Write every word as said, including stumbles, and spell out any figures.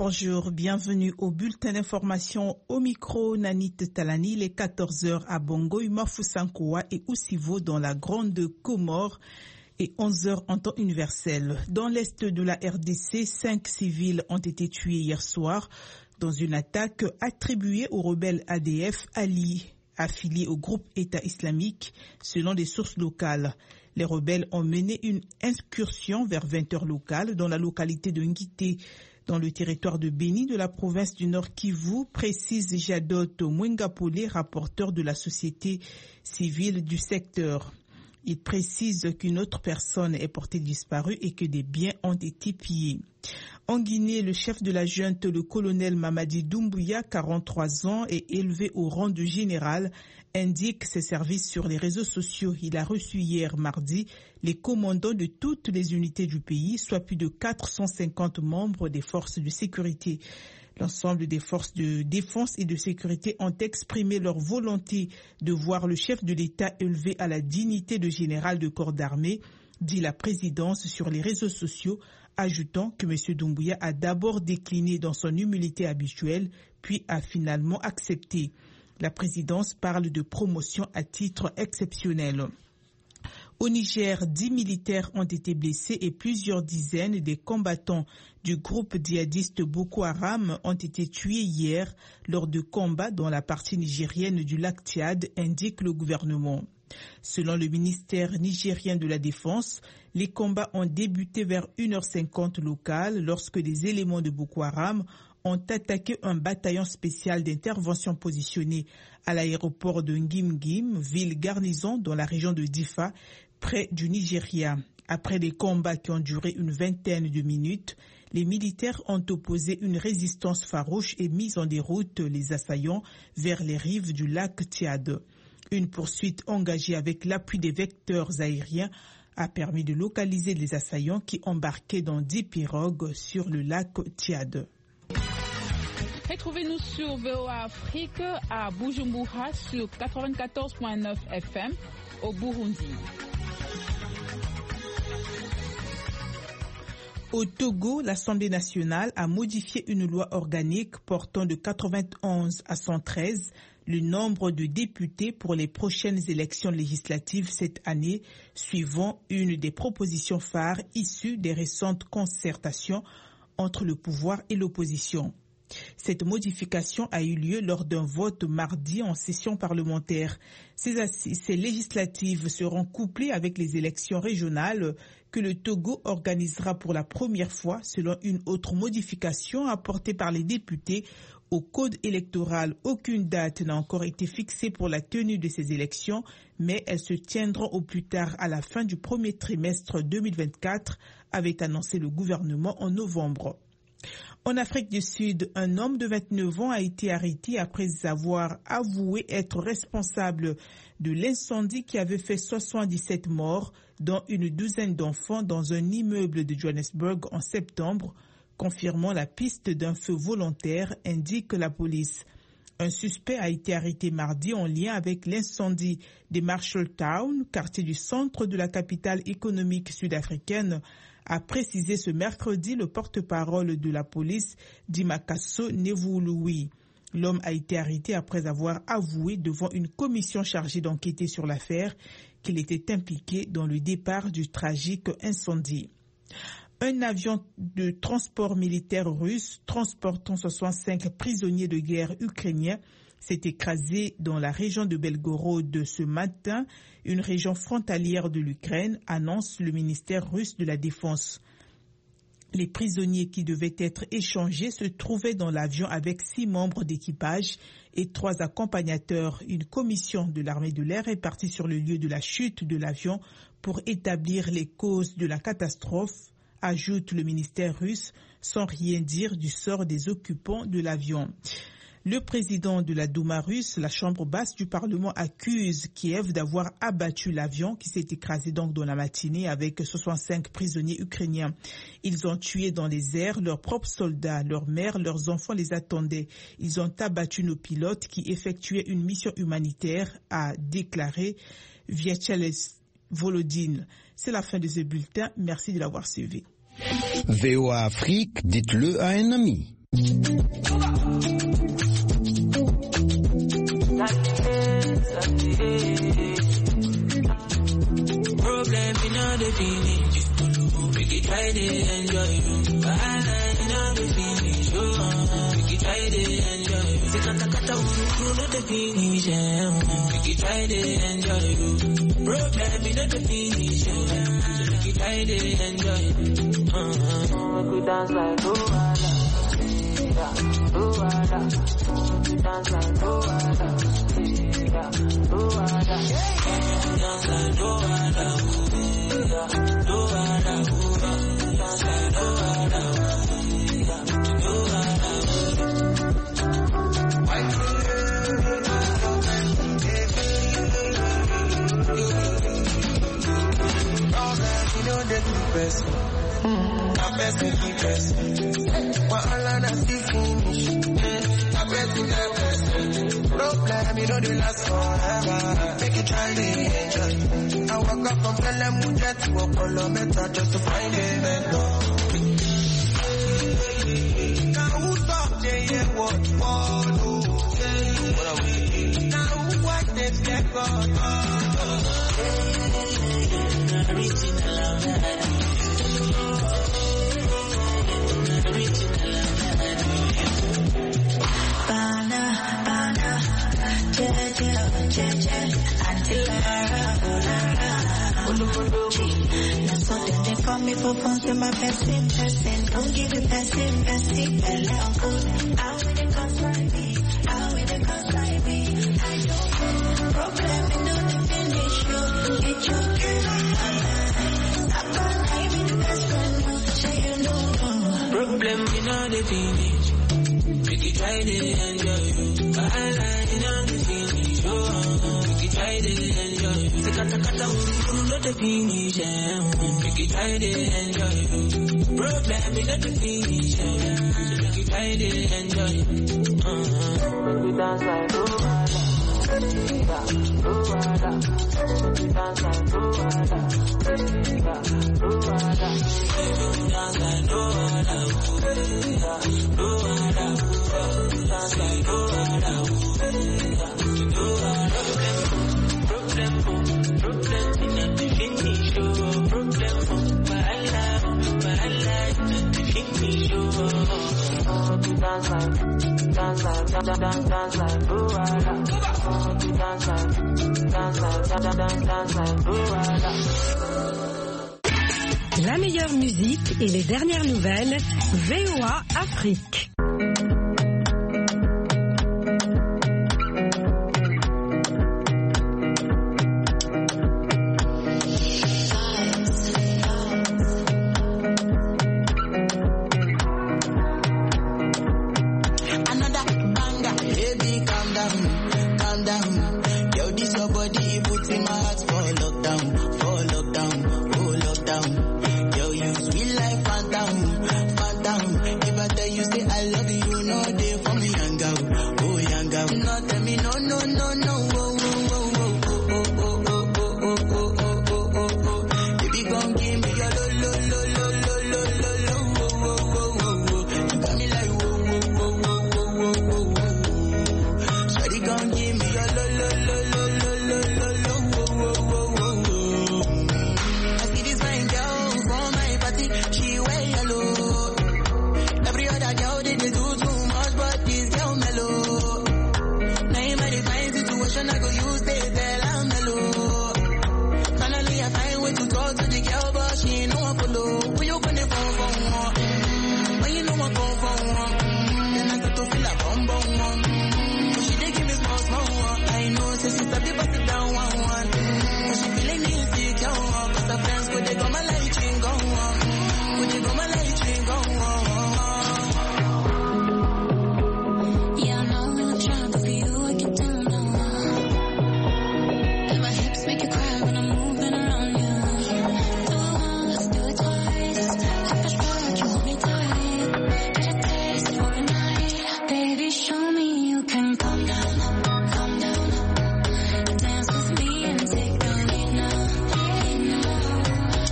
bonjour, bienvenue au bulletin d'information au micro Nanit Talani, les quatorze heures à Bongo, Umafusankoa et Oussivo dans la Grande Comore et onze heures en temps universel. Dans l'est de la R D C, cinq civils ont été tués hier soir dans une attaque attribuée aux rebelles A D F alliés affiliés au groupe État islamique, selon des sources locales. Les rebelles ont mené une incursion vers vingt heures locales dans la localité de Ngité, dans le territoire de Béni de la province du Nord Kivu, précise Jadot Mwengapole, rapporteur de la société civile du secteur. Il précise qu'une autre personne est portée disparue et que des biens ont été pillés. En Guinée, le chef de la junte, le colonel Mamadi Doumbouya, quarante-trois ans, est élevé au rang de général, indique ses services sur les réseaux sociaux. Il a reçu hier mardi les commandants de toutes les unités du pays, soit plus de quatre cent cinquante membres des forces de sécurité. L'ensemble des forces de défense et de sécurité ont exprimé leur volonté de voir le chef de l'État élevé à la dignité de général de corps d'armée, dit la présidence sur les réseaux sociaux, ajoutant que M. Doumbouya a d'abord décliné dans son humilité habituelle, puis a finalement accepté. La présidence parle de promotion à titre exceptionnel. Au Niger, dix militaires ont été blessés et plusieurs dizaines des combattants du groupe djihadiste Boko Haram ont été tués hier lors de combats dans la partie nigérienne du lac Tchad, indique le gouvernement. Selon le ministère nigérien de la Défense, les combats ont débuté vers une heure cinquante locale lorsque des éléments de Boko Haram ont attaqué un bataillon spécial d'intervention positionné à l'aéroport de Ngimgim, ville garnison dans la région de Difa, près du Nigeria. Après des combats qui ont duré une vingtaine de minutes, les militaires ont opposé une résistance farouche et mis en déroute les assaillants vers les rives du lac Tchad. Une poursuite engagée avec l'appui des vecteurs aériens a permis de localiser les assaillants qui embarquaient dans dix pirogues sur le lac Tchad. Retrouvez-nous sur V O A Afrique à Bujumbura sur quatre-vingt-quatorze virgule neuf F M au Burundi. Au Togo, l'Assemblée nationale a modifié une loi organique portant de quatre-vingt-onze à cent treize le nombre de députés pour les prochaines élections législatives cette année, suivant une des propositions phares issues des récentes concertations entre le pouvoir et l'opposition. Cette modification a eu lieu lors d'un vote mardi en session parlementaire. Ces, assis, ces législatives seront couplées avec les élections régionales que le Togo organisera pour la première fois selon une autre modification apportée par les députés au code électoral. Aucune date n'a encore été fixée pour la tenue de ces élections, mais elles se tiendront au plus tard à la fin du premier trimestre deux mille vingt-quatre, avait annoncé le gouvernement en novembre. En Afrique du Sud, un homme de vingt-neuf ans a été arrêté après avoir avoué être responsable de l'incendie qui avait fait soixante-dix-sept morts, dont une douzaine d'enfants dans un immeuble de Johannesburg en septembre, confirmant la piste d'un feu volontaire, indique la police. Un suspect a été arrêté mardi en lien avec l'incendie de Marshalltown, quartier du centre de la capitale économique sud-africaine, a précisé ce mercredi le porte-parole de la police, Dimakaso Nevuluwi. L'homme a été arrêté après avoir avoué devant une commission chargée d'enquêter sur l'affaire qu'il était impliqué dans le départ du tragique incendie. Un avion de transport militaire russe transportant soixante-cinq prisonniers de guerre ukrainiens s'est écrasé dans la région de Belgorod ce matin, une région frontalière de l'Ukraine, annonce le ministère russe de la Défense. Les prisonniers qui devaient être échangés se trouvaient dans l'avion avec six membres d'équipage et trois accompagnateurs. Une commission de l'armée de l'air est partie sur le lieu de la chute de l'avion pour établir les causes de la catastrophe, ajoute le ministère russe, sans rien dire du sort des occupants de l'avion. Le président de la Douma russe, la chambre basse du Parlement, accuse Kiev d'avoir abattu l'avion qui s'est écrasé donc dans la matinée avec soixante-cinq prisonniers ukrainiens. Ils ont tué dans les airs leurs propres soldats, leurs mères, leurs enfants les attendaient. Ils ont abattu nos pilotes qui effectuaient une mission humanitaire, a déclaré Vyacheslav Volodine. C'est la fin de ce bulletin. Merci de l'avoir suivi. V O A Afrique, dites-le à un ami. Problem in all the finish. We can try to enjoy. Wahala in all the finish. Oh, we can try to enjoy. The kata kata uru not the finish. We can try to enjoy. Problem in all the finish. We can try to enjoy. Uh-huh. We could dance like Luala. Luala. We dance like Luala. Luala. Dance like Luala. Problem, you know they last forever. Make you try to enjoy. I walk up from Pelham Mujet to Apollo Meta just to find a mentor. Now who talk, J M, what follow? Now who watch this get God? That's what they call me for phones with my best person. Don't give it best in best in belly on good. Out with the cause like me, out with the cause like me. I don't know problem, you know the finish you. Get your girl stop on I be the best friend, say you know. Problem, you know the finish. We can try to enjoy. Wahala, you know the finish. Oh, we can try to enjoy. The kata kata uru not the finish. We can try to enjoy. Problem, you know the finish. We can try to enjoy. Uh-huh. We dance like Luala. Luala. We dance like Luala. Luala. We dance like Luala. Luala. Dance like Luala. Luala. Problem, problem in the finish. Problem, wahala, wahala in the finish. Dance like, dance like, dance, dance, dance like Luala. Dance like, dance like, dance, dance, dance like Luala. La meilleure musique et les dernières nouvelles, V O A Afrique.